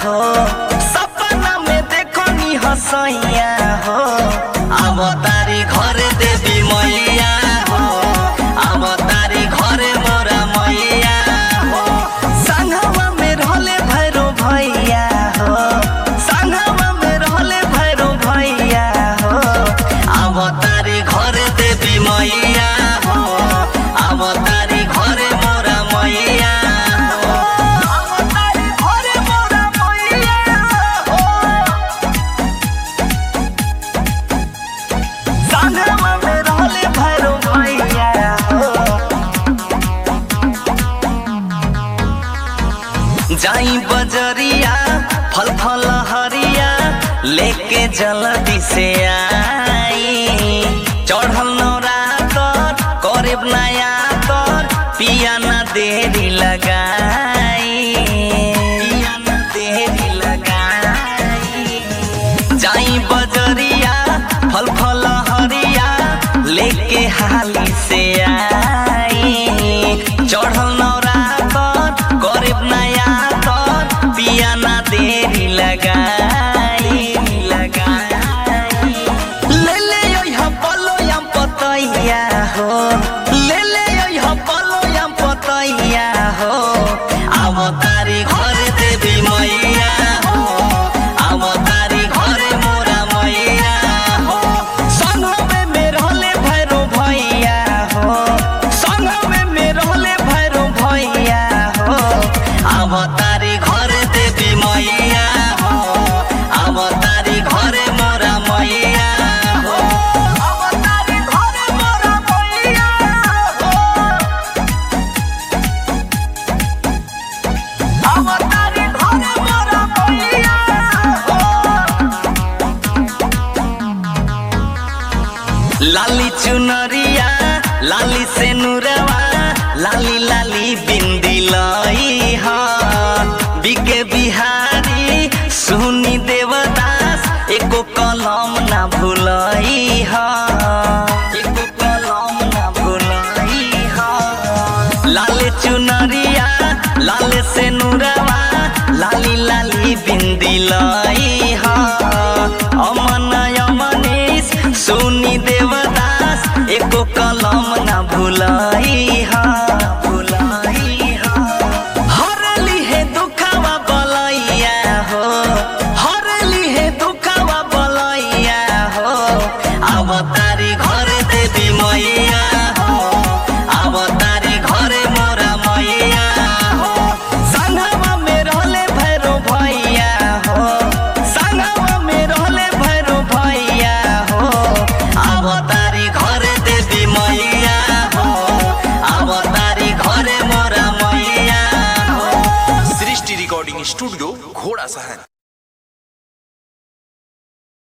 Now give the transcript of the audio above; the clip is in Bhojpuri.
हो, सपना में देखो नी हसैया हो। अब तारी घर देवी मैया हो, अब तारी घरे मोरा मैया हो। संगवा में रहले भैरो भैया हो, संगवा में रहले भैरो भैया हो। अब तारी घर देवी मैया हो, अब तारी घरे मोरा मैया हो, अब तारी घरे मोरा मैया हो। संगवा में रहले भैरो भैया हो। जाई बजरिया फल फल हरिया लेके जल्दी से आई। चढ़ल नवरातर करीब नया तर, पिया न देरी लगाई, पिया न देरी लगाई। जाई बजरिया फल फल हरिया लेके हाली से आई। चढ़ल नवरातर करीब नया तर, पिया न देरी लगाई, लगाई। ले ले ओइहा पलोयम पतैया हो, ले ले ओइहा पलोयम पतैया हो। अब तारी घर देवी मैया हो, अब तारी घरे मोरा मैया हो। संगवे में रहले भैरो भैया हो, संगवे में रहले भैरो भैया हो। अब तारी घर देवी मैया हो, अब तारी घरे मोरा मैया हो, अब तारी घरे मोरा मैया हो, अब तारी घरे मोरा मैया हो। लाली चुनरिया लाली से नुरवा, लाली लाली बिंदी लाई हा। बिके बिहारी सुनी देवदास, एको कलम ना भुलाई हा, एको कलम ना भुलाई हा। लाले चुनरिया लाले से नुरवा, लाली लाली बिंदी लाई हा। अमन अमनीश सुनी देवदास, एको कलम ना भुलाई हा, भुलाई हा। हरली है दुखवा बलैया हो, हरली है दुखवा बलैया हो। अब तारी घर देवी मैया हो, अब तारी घरे मोरा मैया हो। संगवा में रहले भैरो भैया हो, संगवा में रहले भैरो भैया हो। अब तारी घर देवी मैया हो, अब तारी घरे मोरा मैया हो। सृष्टि रिकॉर्डिंग स्टूडियो घोड़ा सहन।